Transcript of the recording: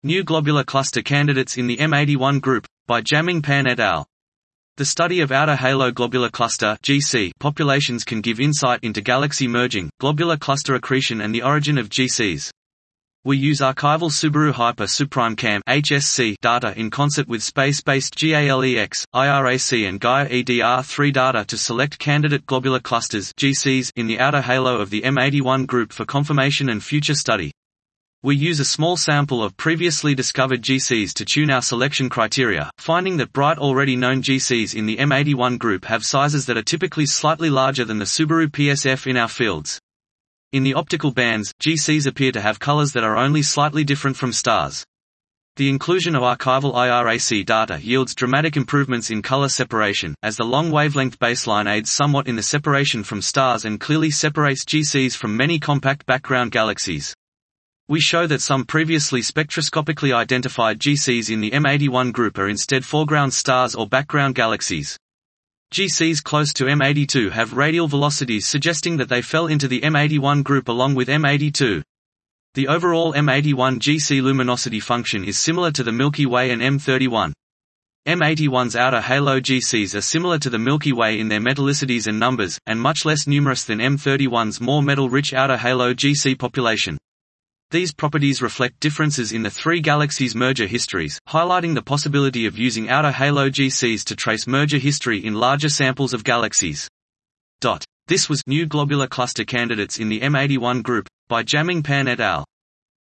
New globular cluster candidates in the M81 group, by Jiaming Pan et al. The study of outer halo globular cluster (GC) populations can give insight into galaxy merging, globular cluster accretion and the origin of GCs. We use archival Subaru Hyper SuPrime-Cam (HSC) data in concert with space-based GALEX, IRAC and Gaia EDR3 data to select candidate globular clusters (GCs) in the outer halo of the M81 group for confirmation and future study. We use a small sample of previously discovered GCs to tune our selection criteria, finding that bright already known GCs in the M81 group have sizes that are typically slightly larger than the Subaru PSF in our fields. In the optical bands, GCs appear to have colors that are only slightly different from stars. The inclusion of archival IRAC data yields dramatic improvements in color separation, as the long wavelength baseline aids somewhat in the separation from stars and clearly separates GCs from many compact background galaxies. We show that some previously spectroscopically identified GCs in the M81 group are instead foreground stars or background galaxies. GCs close to M82 have radial velocities suggesting that they fell into the M81 group along with M82. The overall M81 GC luminosity function is similar to the Milky Way and M31. M81's outer halo GCs are similar to the Milky Way in their metallicities and numbers, and much less numerous than M31's more metal-rich outer halo GC population. These properties reflect differences in the three galaxies' merger histories, highlighting the possibility of using outer halo GCs to trace merger history in larger samples of galaxies. This was New Globular Cluster Candidates in the M81 Group, by Jiaming Pan et al.